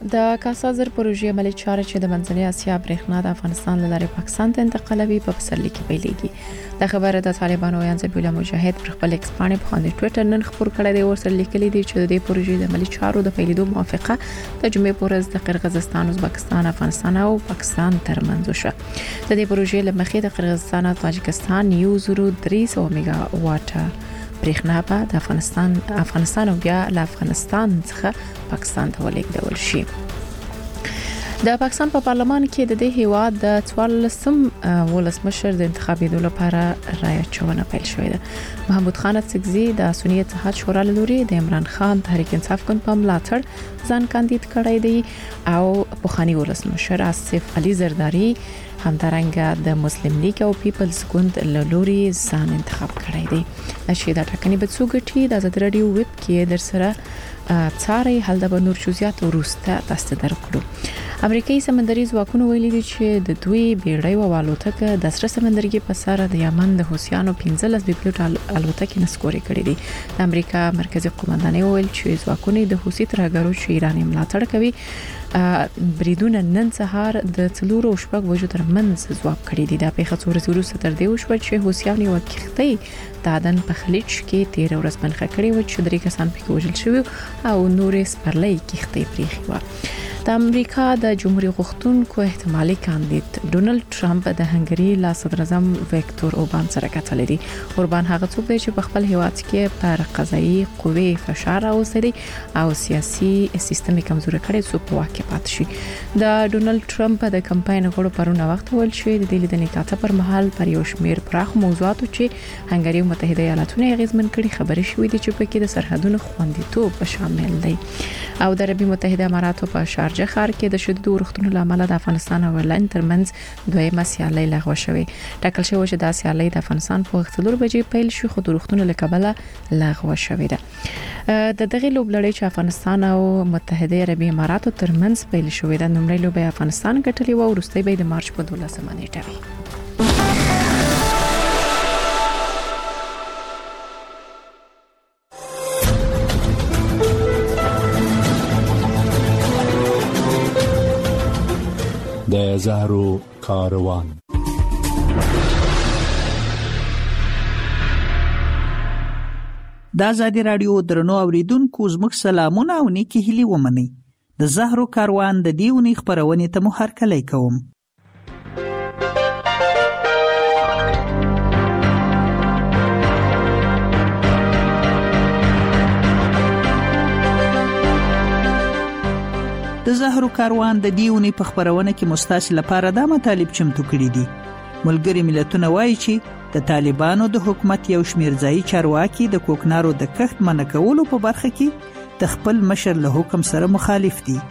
د کاسازر پروژې عملي چارې چې د منځنۍ اسیا برېښنا د افغانستان له لارې پاکستان ته انتقالوي په پسرلي کې پیلېږي. د خبره د طالبانو ویان ذبیح الله مجاهد پر خپل ایکس باندې په خاندي ټوئیټر نن خبر کړی دی ورسره لیکلي دي چې د دې پروژې د عملي چارو د پیلېدو موافقه د جمعې په ورځ د قرغیزستان، ازبکستان، افغانستان او پاکستان ترمنځ وشوه. د دې پروژې له مخې د قرغیزستان او تاجکستان 1300 میگا واټه برېښنا په د افغانستان او بیا له افغانستان څخه پاکستان ته ولېږدول شي. د پاکستان په پارلمان کې د دې هیواد د 14 ولسمشر د انتخابېدو لپاره رایه چونه پیل شوې ده. محمود خان اڅکزي د سنی اتحاد شورا له لوري د عمران خان تحریک انصاف ګوند په ملاتړ ځان کاندید کړی دی او پخوانی ولسمشر آصف علي زرداری همدارنګه د مسلم لیگ او پیپلز ګوند له لوري ځان انتخاب کړی دی. چې دا ټاکنې به څو ګټي د آزاد رادیو ویب کې در سره څاري حل د نور جزئیات ورسته تاسو درکړو. امریکایي سمندري ځواکونو ویلي دي چې د دوی بیړۍ او الوتکه د سره سمندرګي په سر د یمن د حوثیانو 15 بیپلوټ الوتکې نسکوري کړې دي. د امریکا مرکزی قومندانۍ ویل چې ځواکونه د حوثي ترهګرو چې ایران ملاتړ کوي بریدونه نن سهار د څلورو شپږ وجو ترمنځ ځواب کړی دی. د پیښه څو ورځې وروسته تر دې وشو چې حوثیان یو کښتۍ د عدن په خلیج کې 13 ورځې منخه کړې و چې 3 کسان پکې وژل شوي او نورې سپرلۍ کښتۍ پریخي و. د امریکا د جمهوریت غوښتونکو احتمالي کاندید ډونلډ ټرمپ د هنګري لا صدر اعظم ویکتور اوربان سره کتل دي. اوربان هغه څوک دی چې په خپل هیواد کې پر قضایي قوې فشار راوستي او سیاسي سیستم کمزوري کړي څو په واقع پات شي. د ډونلډ ټرمپ د کمپاین غړو پرونه وخت ول شي د دې لیدنې کاته پر مهال پر یو شمیر پراخ موضوعاتو چې هنګري او متحده ایالاتونه غیزمن کړي خبرې شوې دي چې په کې د سرحدونو خوندیتوب شامل دی. او د عربي متحده اماراتو په شارجه ښار کې د شدید اورښتونو لامل د افغانستان او ایرلند ترمنځ دویمه سیالي لغوه شوې. ټاکل شوی چې دا سیالي د افغانستان په وخت 3 بجې پیل شي خو د اورښتونو له کبله لغوه شوې ده. د دغه لوبلړۍ چې افغانستان او متحده عربي اماراتو ترمنځ پیل شوې ده نومړی لوبه افغانستان ګټلې و او وروستۍ به د مارچ په 12 نیټه وي. د زهرو کاروان. د آزادي رادیو درنو اوریدونکو زموږ سلامونه او نیکی هیلې ومنئ. د زهرو کاروان د دیونی خبرونې ته مو هرکلی کوم. د زهرو کاروان د دیونی په خبرونه کې مستاسل لپاره دا مطالب چمتو کړي دي. ملګری ملتونه وایي چې د طالبانو د حکومت یو شمیر ځایي چارواکي د کوکنارو د کښت منع کولو په برخه کې د خپل مشر له حکم سره مخالف دي.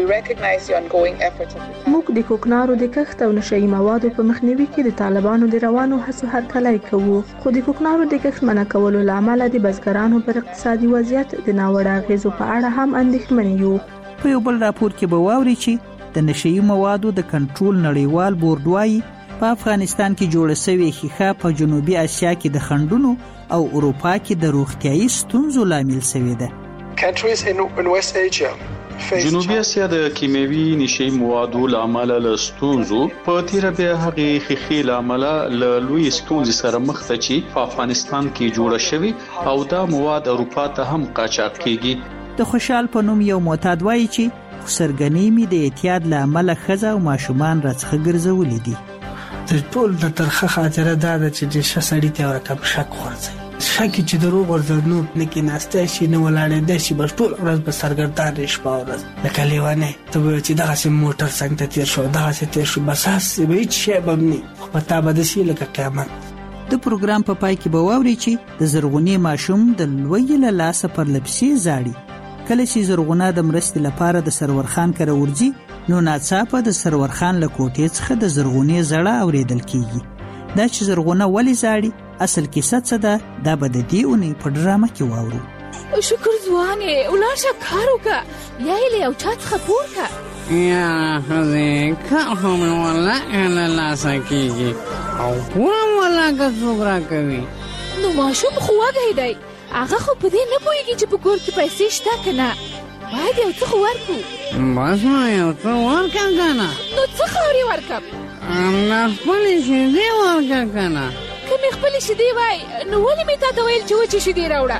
موږ د کوکنارو د کښت او نشئی موادو په مخنیوي کې د طالبانو د روانو هڅو هرکلی کوو، خو د کوکنارو د کښت منع کولو لامل د بزګرانو پر اقتصادي وضعیت د ناوړه اغیزو په اړه هم اندېښمن یو. په یو بل راپور کې به واوري چې د نشئی موادو د کنټرول نړیوال بورډ وايي په افغانستان کې جوړه شوې ښیښه په جنوبي اسیا کې د خنډونو او اروپا کې د روغتیايي ستونزو لامل شوې ده. جنوبي اسیا د کیمیاوي نشئی موادو لامل له ستونزو په تیر به هغه ښیښې لامل له لوی ستونزې سره مخ ته چې په افغانستان کې جوړه شوې او دا مواد اروپا ته هم قاچاق کیږي. د خوشحال په نوم یو معتاد وایي چې سرګنی می د اعتیاد لامل خزه او ماشومان راڅخه ګرځولې دي. د ټول د ترخه خاطره دا ده چې د شسړی ته ورکه شک ورځي شک چې دروغ ورځنو لکه ناسته شي نه ولاړې د شي بر ټول ورځ به سرګردان شپه ورځ لکه لیوانه ته چې دغه سم موټر څنګه تیر شو دغه څه تیر شو بس هڅه به هیڅ شی بمني پتا به د شي لکه قیامت. د پروګرام په پای کې به واوري چې د زرغونی ماشوم د لوی له لاسه پر لپسي زاړي. کله چې زرغونه د مرستې لپاره د سرور خان کره ورځي نو ناڅاپه د سرور خان له کوټې څخه د زرغونی زړه اوریدل کیږي. دا چې زرغونه ولې زاړي اصل کیسه څه ده دا به د دې اونۍ په ډرامه کې واورو. شکر ځوانې ولاړ شه کار وکړه یا یې یو چا څخه پور کړه. یا ښځې که خو مې والله له لاسه کېږي او پوره والله که څوک راکوي نو ماشوم خو وږی دی هغه خو په دې نه پوهېږي چې په کور کې پیسې شته که نه. باید یو څه خو ورکو. بس نو یو څه ورکه که نه؟ نو څه خاورې ورکم؟ نه خپلې شیدې ورکه که نه؟ که مې خپلې شیدې وای نو ولې مې تا ته ویل چې وچې شیدې راوړه؟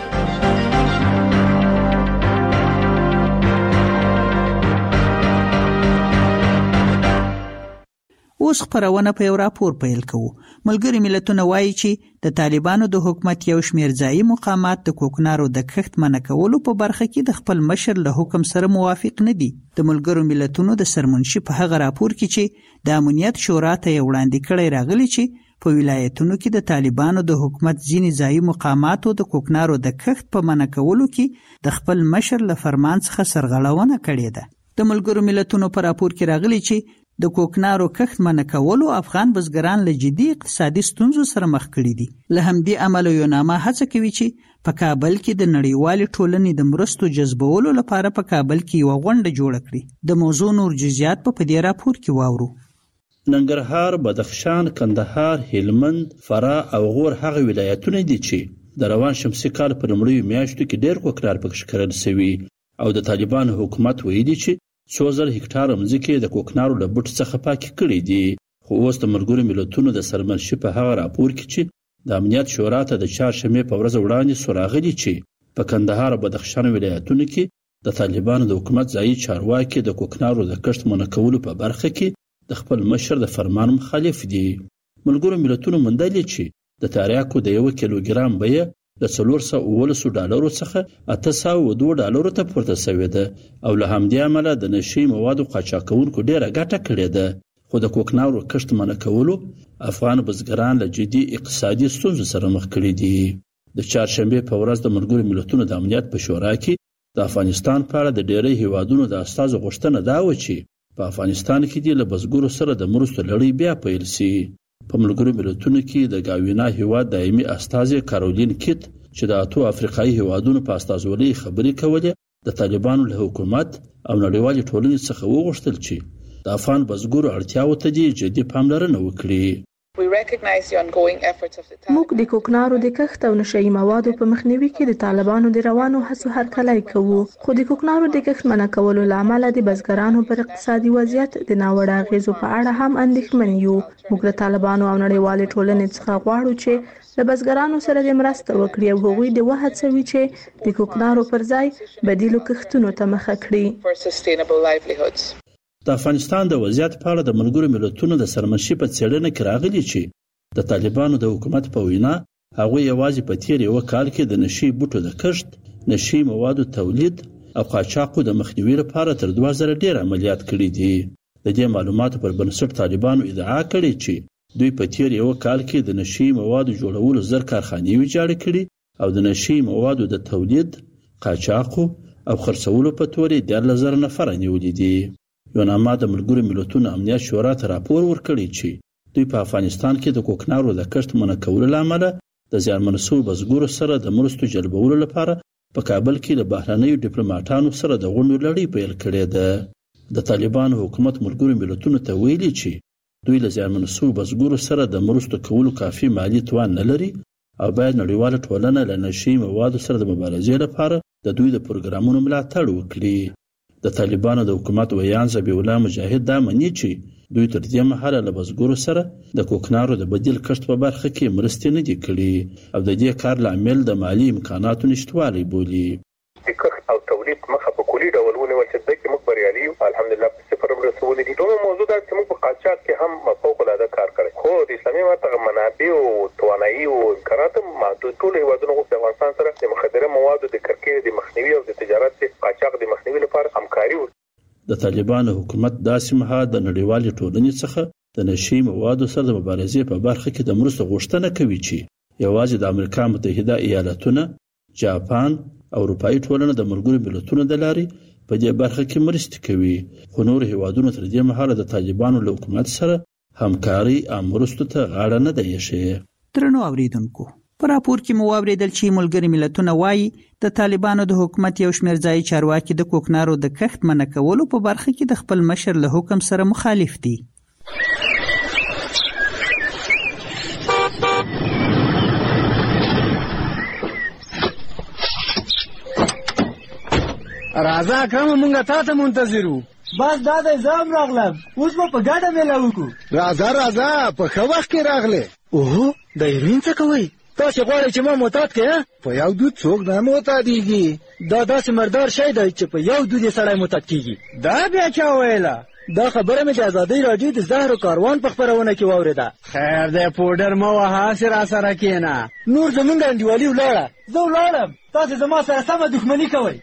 اوس خبرونه په یو راپور پیل کوو. ملګری ملتونه وایي چې د طالبانو د حکومت یو شمېر ځایي مقامات د کوکنارو د کښت منع کولو په برخه کې د خپل مشر له حکم سره موافق نه دي. د ملګرو ملتونو د سرمنشي په هغه راپور کې چې د امنیت شورا ته وړاندې کړی راغلی چې په ولایتونو کې د طالبانو د حکومت ځینې ځایي مقاماتو د کوکنارو د کښت په منع کولو کې د خپل مشر له فرمان څخه سرغړونه کړې ده. د ملګرو ملتونو په راپور کې راغلی چې د کوکنارو کښت منع کولو افغان بزګران له جدي اقتصادي ستونزو سره مخ کړي دي. له همدې امله یوناما هڅه کوي چې په کابل کې د نړیوالې ټولنې د مرستو جذبولو لپاره په کابل کې یو غونډه جوړه کړي. د موضوع نور جزئیات په دې راپور کې واورو. ننګرهار، بدخشان، کندهار، هلمند، فراه او غور هغه ولایتونه دي چې د روان شمسي کال په لومړیو میاشتو کې ډېر کوکنار پکې کرل شوي او د طالبانو حکومت ویلي چې 3000 هکتار ځمکې د کوکنارو له بوټ څخه پاکې کړې دي. خو اوس د ملګرو ملتونو د سرمنشي په هغه راپور کې چې د امنیت شورا ته د چهارشنبې په ورځ وړاندې سو راغلي چې په کندهار او بدخشان ولایتونو کې د طالبانو د حکومت ځایي چارواکي د کوکنارو د کښت منع کولو په برخه کې د خپل مشر د فرمان مخالف دي. ملګرو ملتونو موندلې چې د تریاکو د 1 کیلوګرام بیه د $419 څخه $802 ته پورته شوې ده او له همدې امله د نشي موادو قاچاقونکو ډیره ګټه کړې ده. خو د کوکنارو کښت منع کولو افغان بزګران له جدي اقتصادي ستونزو سره مخ کړي دي. د چهارشنبې په ورځ د ملګرو ملتونو د امنیت په شورا کې د افغانستان په اړه د ډیری هیوادونو د استازو غوښتنه دا و چې په افغانستان کې د بزګرو سره د مرستو لړۍ بیا پیل شي. په ملګرو ملتونو کې د گاوینا هیواد دایمي استازي کارولین کیت چې د 8 افریقایي هیوادونو په استازولۍ خبرې کولې د طالبانو له حکومت او نړیوالې ټولنې څخه وغوښتل چې د افغان بزګرو اړتیاو ته جدي پاملرنه وکړي. موږ د کوکنارو د کښت او نشئی موادو په مخنیوي کې د طالبانو د روانو هڅو هرکلی کوو. خو د کوکنارو د کښت منع کولو لامل د بزګرانو پر اقتصادي وضعیت د ناوړه اغیزو په اړه هم اندېښمن یو. موږ د طالبانو او نړیوالې ټولنې څخه غواړو چې د بزګرانو سره د مرسته وکړي او هغوی د وهڅوي چې د کوکنارو پر ځای بدیلو کښتونو ته مخه کړي. د افغانستان د وضعیت په اړه د ملګرو ملتونو د سرمنشي په څېړنه کې راغلي چې د طالبانو د حکومت په وینا هغوی یوازې په تیر یو کال کې د نشي بوټو د کښت، نشي موادو تولید او قاچاقو د مخنیوي لپاره تر 2000 ډیر عملیات کړي دي. د دې معلوماتو پر بنسټ طالبانو ادعا کړې چې دوی په تیر یو کال کې د نشي موادو جوړولو زر کارخانې ویجاړې کړي او د نشي موادو د تولید، قاچاقو او خرڅولو په تور 10000 نفر نیولې دي. یوناما د ملګرو ملتونو امنیت شورا ته راپور ورکړی چې دوی په افغانستان کې د کوکنارو د کښت منع کولو لامل د زیانمن شوو بزګرو سره د مرستو جلبولو لپاره په کابل کې د بهرنیو ډیپلوماټانو سره د غونډو لړۍ پیل کړې ده. د طالبانو حکومت ملګرو ملتونو ته ویلي چې دوی له زیانمن شوو بزګرو سره د مرستو کولو کافي مالی توان نه لري او باید نړیواله ټولنه له نشي موادو سره د مبارزې لپاره د دوی د پروګرامونو ملاتړ وکړي. د طالبانو د حکومت ویان ذبیح الله مجاهد دا مني چې دوی تر دې مهاله له بزګرو سره د کوکنارو د بدیل کښت په برخه کې مرستې نه دي کړي او د دې کار لامل د مالی امکاناتو نشټوالی بولي. د کښت او تولید مخه په کلي ډول ونیول چې دغه موږ بریالي یو الحمدلله په صفر رسولې دي. دوه موضوع دا چې موږ په قاچاق کې هم فوق العاده کار کړی خو د اسلامي امارت منابع او توانایي او امکانات محدود ټول هیوادونو د افغانستان سره د مخدره موادو د کرکې د مخنیوي او د تجارت قاچاق د مخنیوي لپاره همکاري وکړي. د طالبانو حکومت داسې مهال د نړیوالې ټولنې څخه د نشي موادو سره د مبارزې په برخه کې د مرستو غوښتنه کوي چې یوازې د امریکا متحده ایالاتونه، جاپان او اروپایي ټولنه د ملګرو ملتونو د لارې په دې برخه کې مرستې کوي. خو نور هیوادونو تر دې مهاله د طالبانو له حکومت سره همکاري او مرستو ته غاړه نه دی ایښې. درنو اوریدونکو، په راپور کې مو واوریدل چې ملګري ملتونه وایي د طالبانو د حکومت یو شمېر ځایي چارواکي د کوکنارو د کښت منع کولو په برخه کې د خپل مشر له حکم سره مخالف دي. راځه اکرم مونږ تا ته منتظر وو. بس دا د زام راغلم، اوس به په ګډه میله وکړو. راځه په ښه وخت کې راغلې. اوهو د هیروین څه کوئ؟ تاسې غواړئ چې ما معتاد کړې؟ په یو دود څوک نه معتادېږي. دا داسې مردار شی دی چې په یو دود یې سړی معتاد کېږي. دا بیا چا ویله؟ دا خبره مې د ازادۍ راډیو د زهرو کاروان په خپرونه کې واورېده. خیر دی پوډر مه وهه، هسې راسره کښېنه. نور زمونږ انډیوالي ولاړه، زه ولاړم، تاسې زما سره سمه دښمني کوئ.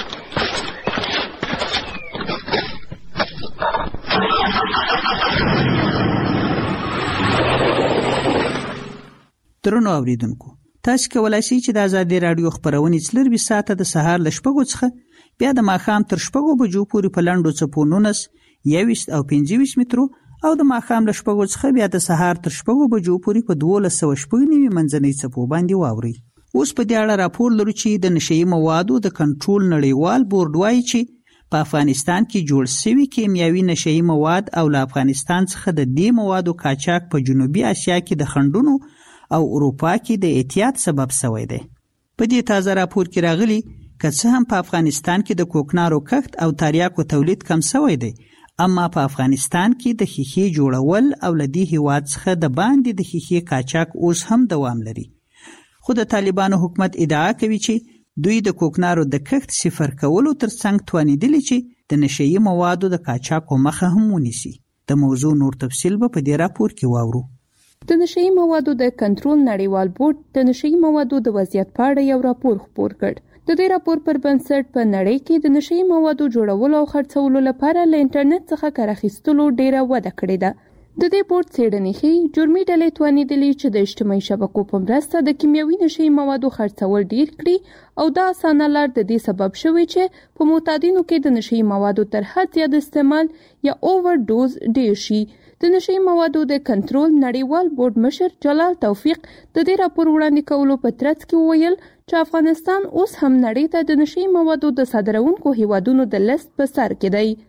درنو اوریدونکو، تاسو کولای شئ چې د ازادۍ راډیو خبرونه 24 ساعته د سهار ل 6 څخه بیا د ماښام تر 6 بجو پورې په لنډو څپو 19 21 او 25 مترو او د ماښام ل 6 څخه بیا د سهار تر 6 بجو پورې په 1290 منځنۍ څپو باندې واوري. اوس په دې اړه راپور لرو چې د نشئی موادو د کنټرول نړیوال بورډ وايي چې په افغانستان کې جوړ شوی کیمیاوي نشئی مواد او له افغانستان څخه د دې موادو قاچاق په جنوبي اسیا کې د خندونو او اروپا کې د احتیاط سبب شوی دی. په دې تازه راپور کې راغلی که څه هم په افغانستان کې د کوکنارو کښت او تریاکو تولید کم شوی دی، اما په افغانستان کې د ښیښې جوړول او له دې هیواد څخه د باندې د ښیښې قاچاق اوس هم دوام لري. خو د طالبانو حکومت ادعا کوي چې دوی د کوکنارو د کښت صفر کولو ترڅنګ توانیدلی چې د نشئی موادو د قاچاقو مخه هم ونیسي. د موضوع نور تفصیل به په دې راپور کې واورو. د نشئی موادو د کنټرول نړیوال بورډ د نشئی موادو د وضعیت په اړه یو راپور خپور کړ. د دې راپور پر بنسټ په نړۍ کې د نشئی موادو جوړولو او خرڅولو لپاره له انټرنیټ څخه کار اخیستلو ډیره وده کړې ده. د دې بورډ څېړنې ښیي جرمي ډلې توانیدلې چې د اجتماعي شبکو په مرسته د کیمیاوي نشئی موادو خرڅول ډیر کړي او دا اسانه لار د دې سبب شوی چې په معتادینو کې د نشئی موادو تر حد زیات استعمال یا اوور ډوز ډیر شي. د نشئی موادو د کنټرول نړیوال بورډ مشر جلال توفیق د دې راپور وړاندې کولو په ترڅ کې وویل چې افغانستان اوس هم نړۍ ته د نشئی موادو د صادرونکو هیوادونو د لیست په سر کې دی.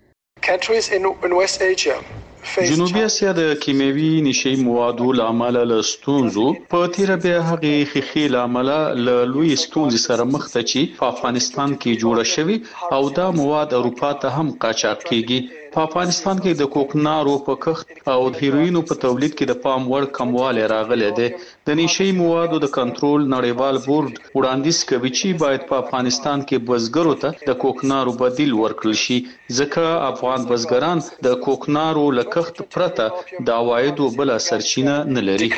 جنوبي اسیا د کیمیاوي نشئی موادو لامل له ستونزو په تیر بیا هغه خخي لامل له لوی ستونزې سره مخ ته چې په افغانستان کې جوړه شوی او دا مواد اروپا ته هم قاچاق کیږي. په افغانستان کې د کوکنارو په کښت او د هیروینو په تولید کې د پام وړ کموالی راغلی دی. د نشئی موادو د کنټرول نړیوال بورډ وړاندیز کوي چې باید په افغانستان کې بزګرو ته د کوکنارو بدیل ورکړل شي ځکه افغان بزګران د کوکنارو لکښت پرته د عوایدو بل سرچینه نه لري.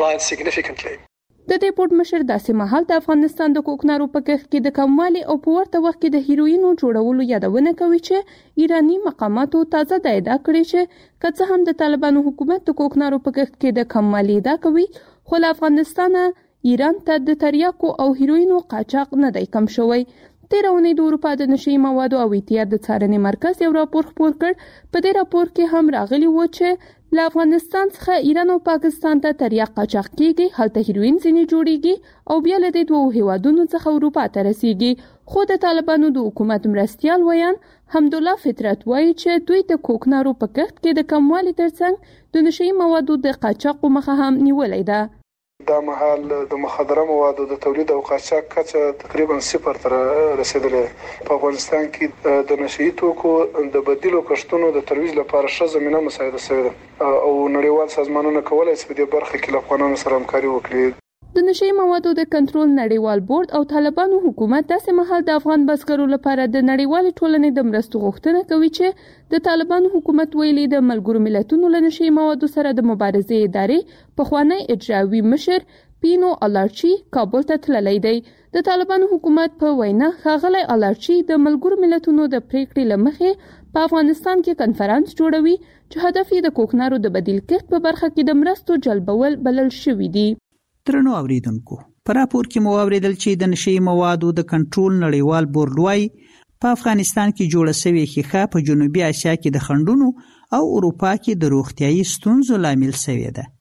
د دې بورډ مشر داسې مهال د افغانستان د کوکنارو په کښت کې د کموالي او په ورته وخت کې د هیروینو جوړولو یادونه کوي چې ایرانی مقاماتو تازه د ادعا کړې چې که څه هم د طالبانو حکومت د کوکنارو په کښت کې د کموالي ادعا کوي خو له افغانستانه ایران ته د تریاکو او هیروینو قاچاق نه دی کم شوی. تیر اونۍ د اروپا د نشئی موادو او احتیاط د څارنې مرکز یو راپور خپور کړ. په دې راپور کې هم راغلی و چې له افغانستان څخه ایران او پاکستان ته تریاک قاچاق کیږي، هلته هیروین ځینې جوړیږي او بیا له دې دوه هیوادونو څخه اروپا ته رسیږي. خو د طالبانو د حکومت مرستیال ویان حمدالله فطرت وایي چې دوی د کوکنارو په کښت کې د کموالي ترڅنګ د نشئی موادو د قاچاقو مخه هم نیولې ده. دا مهال د مخدره موادو د تولید او قاچاق کچه تقریبا 0 ته رسیدلې. په افغانستان کې د نشئی توکو د بدیلو کښتونو د ترویج لپاره ښه زمینه مساعده شوې ده او نړیوال سازمانونه کولای شي په دې برخه کې له افغانانو سره همکاري وکړي. د نشئی موادو د کنټرول نړیوال بورډ او طالبانو حکومت داسې مهال د افغان بزګرو لپاره د نړیوال ټولنې د مرستو غوښتنه کوي چې د طالبانو حکومت ویلي د ملګرو ملتونو له نشئی موادو سره د مبارزې ادارې پخوانی اجرایي مشر پینو الارچی کابل ته تللی دی. د طالبانو حکومت په وینا ښاغلی الارچی د ملګرو ملتونو د پریکړې لمخې په افغانستان کې کنفرانس جوړوي چې هدف یې د کوکنارو د بدیل کښت په برخه کې د مرستو جلبول بلل شوی دی. درنو اوریدونکو، په راپور کې مو اوریدل چې د نشئی موادو د کنټرول نړیوال بورډ وايي په افغانستان کې جوړه شوې ښیښه په جنوبي اسیا کې د خندونو او اروپا کې د روغتیايي ستونزو لامل شوې ده.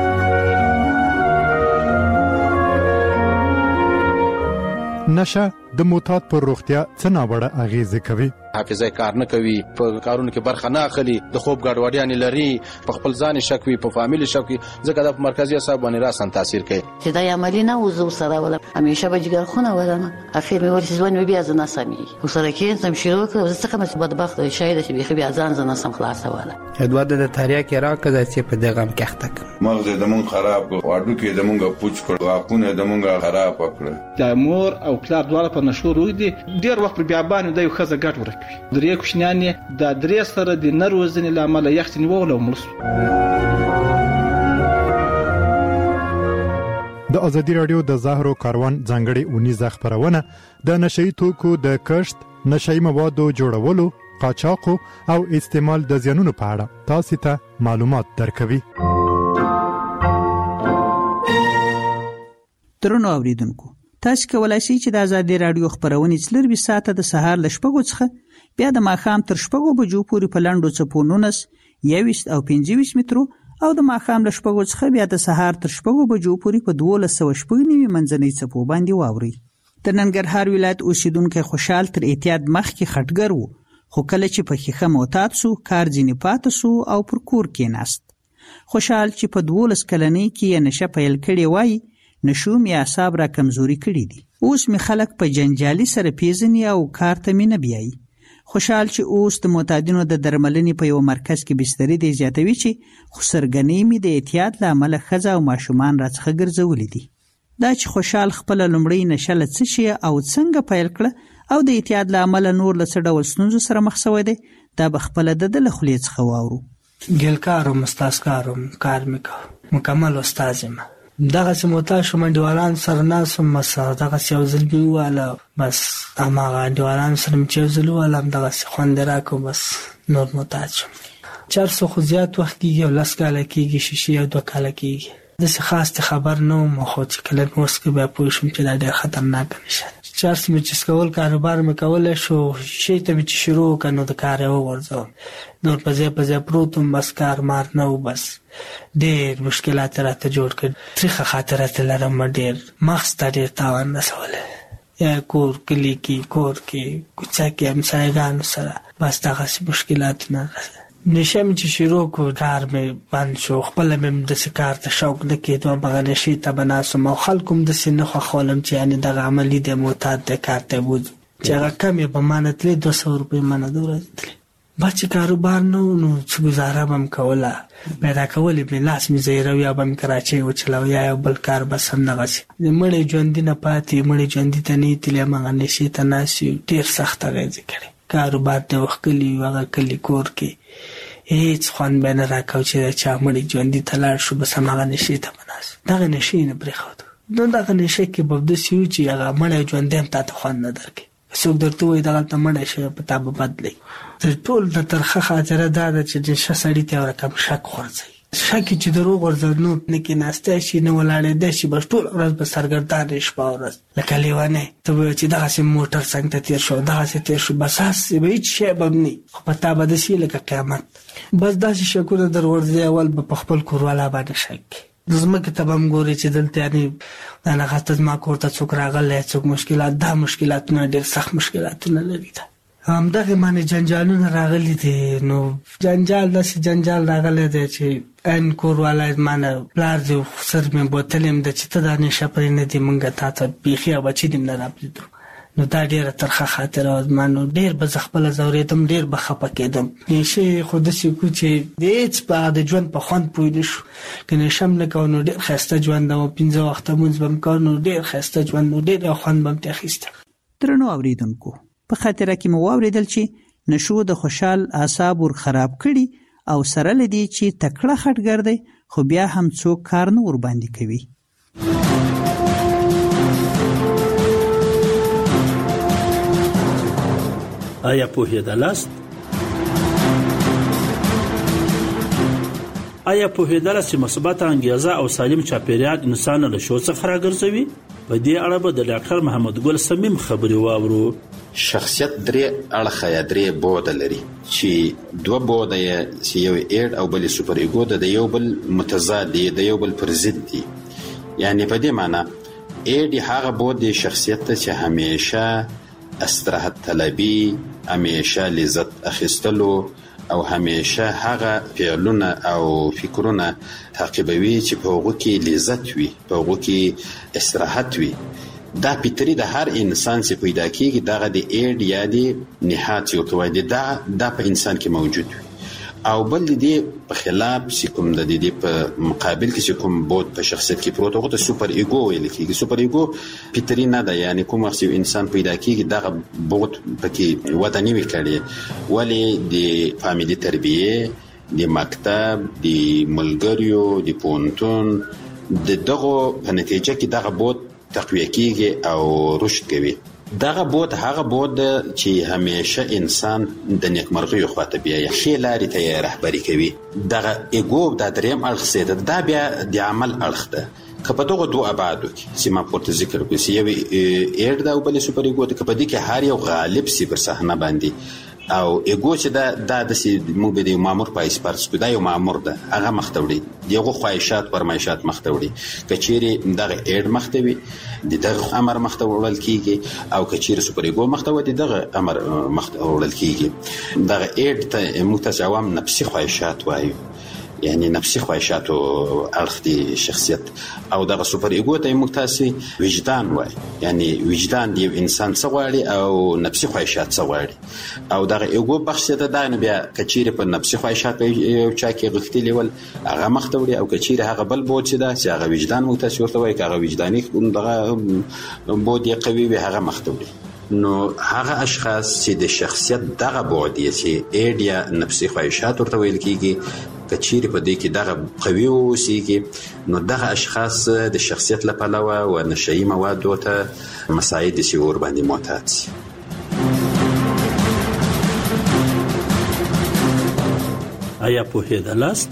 نشه د معتاد پر روغتیا څه ناوړه اغیزې کوي. حافظه کار نه کوي، په کارونو کې برخه نه اخلي، د خوب ګډوډیانې لري، په خپل ځان شک وي، په فامیل شک وي، ځکه دا په مرکزي اعصاب باندې راسن تاثیر کوي. چې دا عملی نه وزو سره ولا همیشه به جګر خونه ولنه اخر مې ورسې ځوان بیا ځنه سمي وسره کې تم شروع کړ زه څنګه چې بدبخت شاید چې بيخي بیا ځان ځنه سم خلاصه ولا ادوار د تاریا کې راکړه چې په دغه کې اختک مغز د مون خراب واډو کې د مونږه پوچ کړ واپونه د مونږه خراب کړ. د مور او پلار دواړه په نشو روي دي ډیر وخت پر بیابان د یو خزه ګټ ورکوي. درې کوشنیان د درې سره د نروزنې لامل یخت نیول او مرسو. د ازادي رادیو د زهرو کاروان ځانګړي اونیزه خبرونه د نشئی توکو د کشت، نشئی موادو جوړولو، قاچاق او استعمال د زیانونو په اړه تاسو ته معلومات درکوي. درنو اوریدونکو، تاسو کولای شئ چې د ازادي رادیو خبرونه څلور ساعته د سهار ل شپږو څخه بیا د ماښام تر شپږو بجو پورې په لاندو چپو 19 21 او 25 مترو او د ماښام له شپږو څخه بیا د سهار تر شپږو بجو پورې په 1290 منځنۍ چپو باندې واوري. د ننګرهار ولایت اوسیدونکو خوشحال تر اعتیاد مخکې خټګر وو، خو کله چې په خېخه معتاد سو کار ځینې پاتې سو او پر کور کې ناست. خوشحال چې په 12 کلنۍ کې نشه پیل کړي وای، نشو می اعصاب را کمزوري کړي دي. اوس می خلک په جنجالي سره پیژني او کار ته می نه بیایي. خوشحال چې اوس د معتادینو د درملنې په یو مرکز کې بسترې دی زیاتوي چې خو سرګنې می د اعتیاد له امله ښځه او ماشومان راڅخه ګرځولې دي. دا چې خوشحال خپل لومړی نشه له څه شي او څنګه پیل کړه او د اعتیاد له امله نور له څه ډول ستونزو سره مخ شوی دی، دا به خپله د ده له خولې څخه واورو. ګلکارم استازکارم کار مې مکمل استاز یم. دغه چې معتاد شوم انډیوالان سره ناسم مسا دغه یو ځل بیواله بس هغه انډیوالان سره چې یو ځل والم دغه خوند راکو بس نور معتاد شوم. 400 خو زیات وخت کېږي او 10 کاله کېږي شیشې او 2 کاله کېږي. داسې خاص خبر نه وم خو چې کله مې وسکه بیا پوه شوم چې دا ډېر خطرناک نشه. چارس مې چې کول کاروبار مې کولی شو شی ته مې چې شروع کړ نو د کار یې وغورځوم. نور په ځای پروت وم بس کار مار نه و. بس ډېر مشکلات راته جوړ کړ. تریخه خاطرات لرم ډېر مغز ته ډېر تاوان رسولی. یا کور کلی کې کور کې کوڅه کې همسایګانو سره بس دغسې مشکلات نه نشه مې چې شروع کړ کار مې بند شو. خپله مې داسې کار ته شوق نه کېدو هغه نشې ته به ناست وم او خلکو هم داسې نه خوښولم چې یعنې دغه عملي دی معتاد دی کار ته یې بوځو چې هغه کم یې په ما نه تلې 200 روپۍ ما نه د ورځې تلې. بس چې کاروبار نه و نو څه ګزاره به م کوله پیدا کولې مې لاس مې زیروي یا به مې کراچۍ وچلوه یا یو بل کار بس همدغسې مړی ژوندي نه پاتې مړی ژوندي ته نه یې تلې هماغه نشې ته ناست یو ډېر سخت اغېزې کړې. کاروبار ته وښکلي یو هغه کلي کور کې هیڅ خوند به نه راکاو چې چا مړی ژوندي ته لاړ شو بس هماغه نشې ته به ناست دغه نشې نه پرېښودو. نو دغه نشه کې به داسې وي چې هغه مړی ژوندی هم تا ته خوند نه درکوي. څوک درته وایي دغلته مړی شوی په تا به بدلوي. تر ټول د ترخه خاطره دا ده چې نشه سړي ته یو رقم شک غورځوي. شک چې دروغ ورځي نو نه کېناستی شي نه ولاړېدی شي بس ټوله ورځ به سرګردانه شپه ورځ لکه لیونی. ته به چې دغسې موټر څنګ ته تېر شو دغسې تېر شو بس هسې به هېڅ شی به هم نه خو په تا به داسې لکه قیامت. بس داسې شکونه در ورځي اول به په خپل کوروالا باندې شک کوي. ځمکې ته به هم ګورې چې دلته یعنې دغه زما کور ته څوک راغلی څوک مشکلات دا مشکلاتونه ډېر سخت مشکلاتونه لري. ده همدغه باندې جنجالونه راغلي دي. نو جنجال داسې جنجال راغلی دی چې ان کوروالا ما نه پلار دی سر مې بوتل یم د چې ته دا نشه پرې نه دي موږ تا ته بیخي او بچي دې نه رابرېدو. نو دا ډېره ترخه خاطره وه زما. نو ډېر به زه خپله ځورېدم ډېر به خفه کېدم. نشې خو داسې کړو چې د هېڅ په د ژوند په خوند پوه نه شو. که نشه م نه کوو نو ډېر ښایسته ژوند او 15 وخته لمونځ به م کوو نو ډېر ښایسته ژوند نو ډېر خوند به م ترې اخیسته. درنو اورېدونکو، په خاطره کې مو واورېدل چې نشو د خوشحال اعصاب ور خراب کړي او سره له دې چې تکړه خټګر دی خو بیا هم څوک کار نه ورباندې کوي. آیا پوهېدلاست؟ آیا پوهېدلاست چې مثبت انګیزه او سالم چاپیریال انسان له شو څخه راګرځوي؟ په دې اړه به د ډاکټر محمد ګل صمیم خبرې واورو. شخصیت درې اړخه یا درې بوده لري چې دوه بوده یې چې یو ایډ او بل سوپر ایګو د یو بل متضاد دي د یو بل پر ضد دي. یعنی په دې معنی ایډ هغه بود د شخصیت ته چې همیشه استراحت طلبي، همیشه لذت اخیستلو او همیشه هغه فعلونه او فکرونه تعقیبوي چې په هغه کې لذت وي، په هغه کې استراحت وي. دا فطري د هر انسان چې پیدا کیږي دغه د ایډ یا د نهاد یو توای دا په انسان کې موجود وي. او بل دې په خلاف چې کوم د دې په مقابل کې چې کوم بود په شخصیت کې پروت هغه ته سوپر ایګو ویل کېږي. سوپر ایګو فطري نه ده، یعنی کوم وخت یو انسان پیدا کیږي دغه بود پکې وته نیوي کړي، ولی د فامیلی تربیه، د مکتب، د ملګریو، د پونتون دغه په نتیجه کې دغه بود تقویه کیږي او رشد کوي. دغه بود هغه بود چې همیشه انسان د نیکمرغۍ خواته بیایي، ښې لارې ته رهبري کوي. دغه ایګو د دریم اړخ سي دا بیا د عمل اړخ ده. که په دغه دوه ابعادو کې چې ما پورته ذکر کړی چې یو ایډ دا او بل سوپر ایګو ده، که په دې کې هر یو غالب سي پر صحنه باندې او ایګو چې دا د موږ به د مامور په اسپارس کو دا یو مامور ده، هغه مختوړي دغه خواهشات فرمایشات مختوړي. کچيري دغه ایډ مختوي دغه امر مختوړل کیږي او کچيري سوپر ایګو مختوي دغه امر مختوړل کیږي. دغه ایډ ته متجاوم نفسي خواهشات وایي، یعنی نفسي خواهشات او اړخ دي شخصیت. او دغه سوپر ایګو ته متاسي وجدان وایي، یعنی وجدان دی انسان څه غواړي او نفسي خواهشات څه غواړي. او دغه ایګو بخښ ته دا نه بیا کچيري په نفسي خواهشات یو چا کې غختلی ول هغه مختوړي او کچيري هغه بل بود چې دا چې هغه وجدان متاسي ورته وایي، هغه وجداني دغه بود یې قوي وي هغه مختوړي. نو هغه اشخاص چې د شخصیت دغه بود یې چې ایډ یا نفسي خواهشات ورته ویل کیږي کچيري په دې کې دغه قوي اوسېږي، نو دغه اشخاص د شخصیت له پلوه او نشئی موادو ته مساعد شي ور باندې معتاد شي. آیا پوهېدلاست؟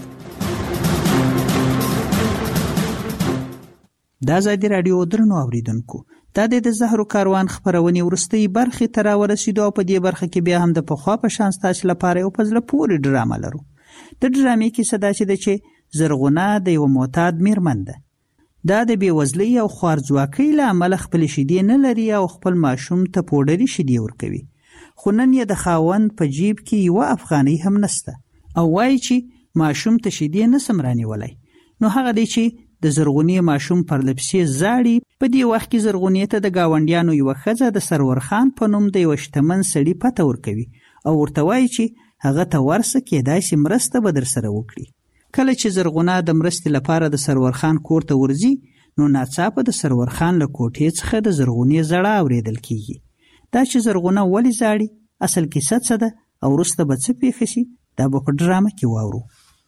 دا ازادي رادیو درنو اوریدونکو، دا د زهرو کاروان خبرونې ورستۍ برخې ته راورسېدو او په دې برخه کې بیا هم د پخوا په شان ستاسو لپاره یو په زړه پورې ډرامه لرو. د ډرامې کیسه دا چې زرغونه د یو معتاد میرمن ده. دا د بېوزلۍ او خوارځواکۍ له امله خپل شیدې نه لري او خپل ماشوم ته پوډري شیدې ورکوي، خو نن یې د خاوند په جیب کې یو افغانۍ هم نشته او وایي چې ماشوم ته شیدې نسم رانیولی. نو هغه دی چې د زرغونې ماشوم پر لپسې زاړي. په دې وخت کې زرغونې ته د گاونډیانو یو ښځه د سرور خان په نوم د یو شتمن سړي پته ورکوي او ورته وایي چې هغه ته ورسه کېدای شي مرسته به در سره وکړي. کله چې زرغونه د مرستې لپاره د سرور خان کور ته ورځي نو ناڅاپه د سرور خان له کوټې څخه د زرغونې زړه اورېدل کیږي. دا چې زرغونه ولې زاړي، اصل کیسه څه ده او وروسته به څه پیښه شي، دا به په ډرامه کې واورو.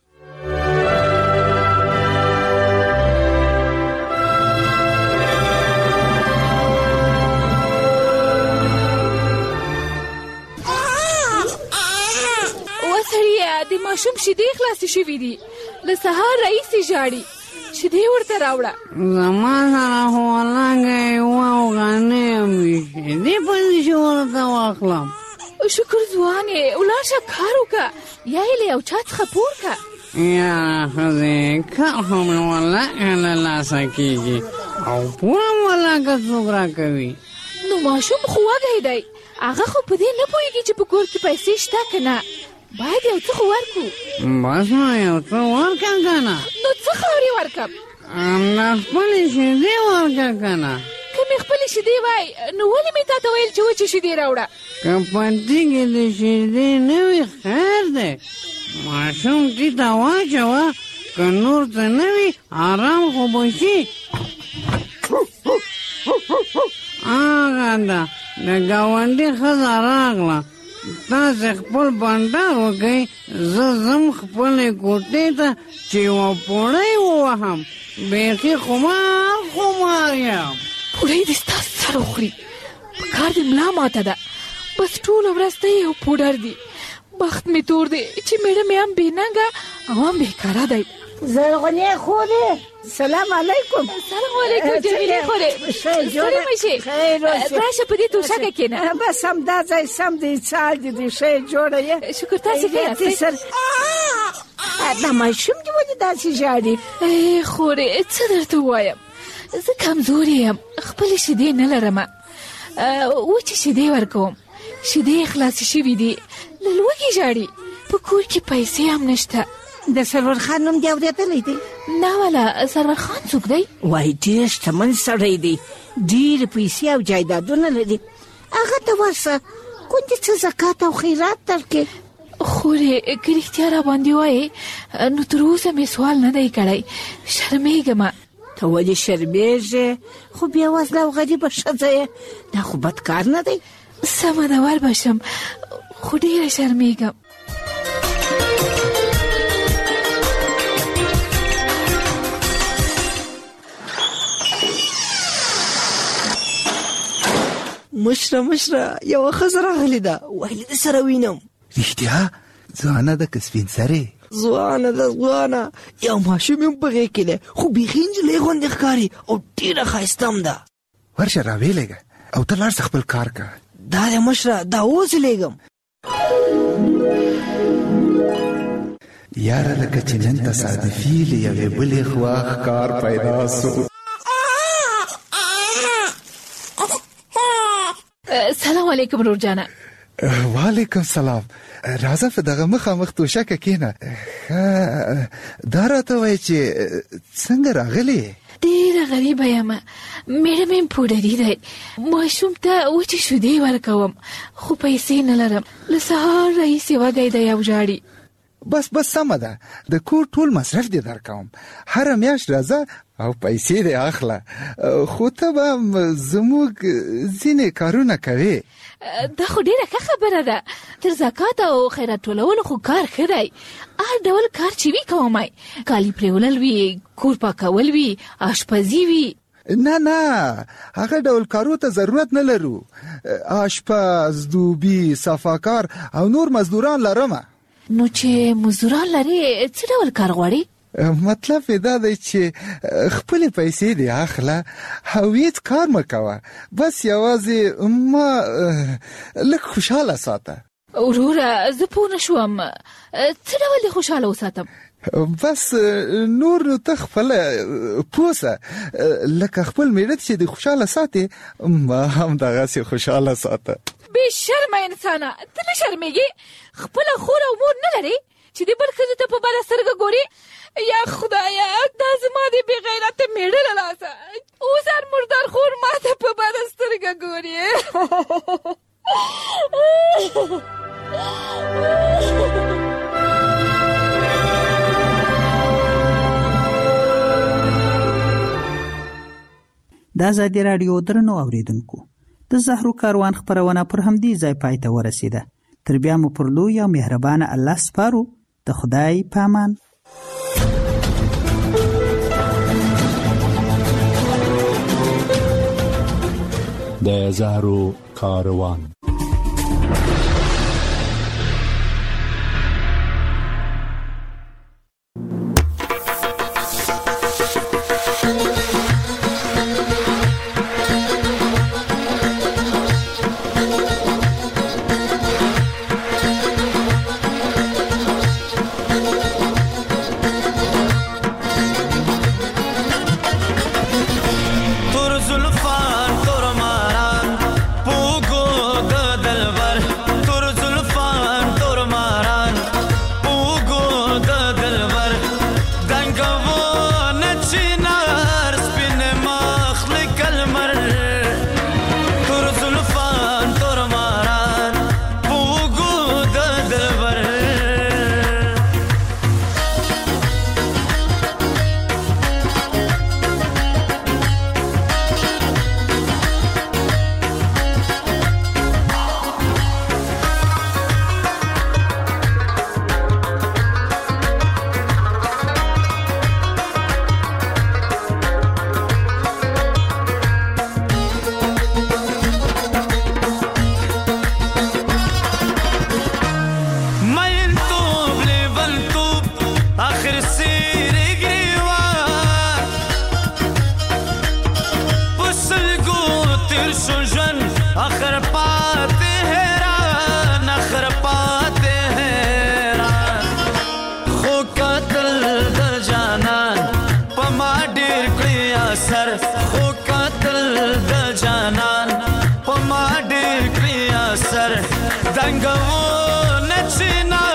د ماشوم شیدې خلاصې شوې دي، له سهار راهیسې ژاړي، شیدې ورته راوړه. زما سره خو ولنګه یوه اوغانۍ هم وي، شیدې پسې چې ورته واخلم. شکر ځوانې، ولاړ شه کار وکړه، یا یې له یو چا څخه پور کړه. یاره ښځې کار خو مې ولنګه له لاسه کېږي او پوره ولنګه څوک راکوي. نو ماشوم خو وږی دی، هغه خو په دې نه پوهېږي چې په کور کې پیسې شته که نه. باید یو څه خو ورکو. بس نو یو څه ورکړه که نه. نو څه خاورې ورکړم؟ همدا خپلې شیدې ورکړه که نه. که مې خپلې شیدې وای نو ولې مې تا ته ویل چې وچې شیدې راوړه؟ که په دې کې د شیدې نه وي خیر دی، ماشوم دې ته واچوه، که نور څه نه وي آرام خو به شي. هغه ده د ګاونډي ښځه راغله، تاسې خپل بانډار وکئ، زه ځم خپلې کوټې ته چې یوه پوړۍ ووهم، بیخي خمار یم. پوړۍ دې ستا سر وخوري، په کار دې ملا ماته ده، بس ټوله ورځ ته یو پوډر دی. بخت مې تور دی چې میړه مې هم بېننګه او هم بېکاره دی. زرغونې خورې، سلام علیکم. سلام علیکم جمیلې خورې، ستړې مه شې، راشه په دې توشکه کښېنه. بس همدا ځای سم دی، څال دې دې ښه جوړه یې. شکر تاسې ښه یاستئ. دا ماشوم دې ولې داسې ژاړي؟ خورې څه درته ووایم، زه کمزورې یم، خپلې شیدې نه لرم، وچې شیدې ورکوم، شیدې خلاصې شوي دي، له لوږې ژاړي، په کور کې پیسې هم نشته. د سرور خان نوم دې اورېدلی دی؟ نه والا، سرور خان څوک دی؟ وای ډېر شتمن سړی دی، ډېرې پیسې او جایدادونه لري. هغه ته ورسه کوم دې څه زکات او خیرات درکړي. خورې که رښتیا را باندې وایې نو تر اوسه مې سوال نه دی کړی، شرمېږم. ته ولې شرمېږې؟ خو بېوزله او غریبه ښځه یې، دا خو بد کار نه دی. سمه ده وربشم، خو ډېره شرمېږم. مشره یوه ښځه راغلې ده، ویلې د سره وینم. رښتیا؟ ځوانه ده که سپین سرې؟ ځوانه ده، ځوانه. یو ماشوم هم په غېږ کې دی، خو بیخي نجلۍ غوندې ښکاري او ډېره ښایسته هم ده. ورشه راویلېږه او ته لاړ شه خپل کار کوه. دا دی مشره، دا اوس لېږم. یاره لکه چې نن تصادفي له یوې بلې خوا ښکار پیدا سو. سلام علیکم رور جانه. وعلیکم سلام. راځه په دغه مخامخ توشکه کېنه. دا راته وایي چې څنګه راغلې؟ ډېره غریبه یم، میړه مې پوډري دی، ماشوم ته وچې شیدې ورکوم، خو پیسې نه لرم، له سهار راهیسې وږی دی او ژاړي. بس سمه ده، د کور ټول مصرف دې درکوم، هره میاشت راځه او پیسې دې اخله، خو ته به زموږ ځینې کارونه کوې. دا خو ډېره ښه خبره ده، تر زکات او خیرات ټولولو خو کار ښه دی، هر ډول کار چې وي کومای، کالي پرېولل وي، کور پاکول وي، آشپزي وي. نه هغه ډول کارو ته ضرورت نه لرو، آشپز، دوبي، صفاکار او نور مزدوران لرمه. نو چې مزدوران لري څه ډول کار غواړي؟ مطلب یې دا دی چې خپلې پیسې دې اخله او هېڅ کار مه کوه، بس یوازې ما لږ خوشحاله ساته. وروره زه پوه نه شوم، څه ډول دې خوشحاله وساتم؟ بس نور نو ته خپله پوه سه، لکه خپل میړه چې دې خوشحاله ساتې، ما هم دغسې خوشحاله ساته. بې شرمه انسانه، ته نه شرمېږې؟ خپله خور او مور نه لرې چې د بل ښځې ته په بده سترګه ګورې؟ یا خدایه، دا زما د بې غیرته میړه له لاسه، اوس هر مردار خور ما ته په بده سترګه ګورې. د ازادي راډیو درنو اوریدونکو، د زهرو کاروان خپرونه پر همدې ځای پای ته ورسیده. تر بیا مو پر لوی او مهربانه الله سپارو. د خدای په امان. د زهرو کاروان. Tur zulfan tur maran pugo څنګه و نچنا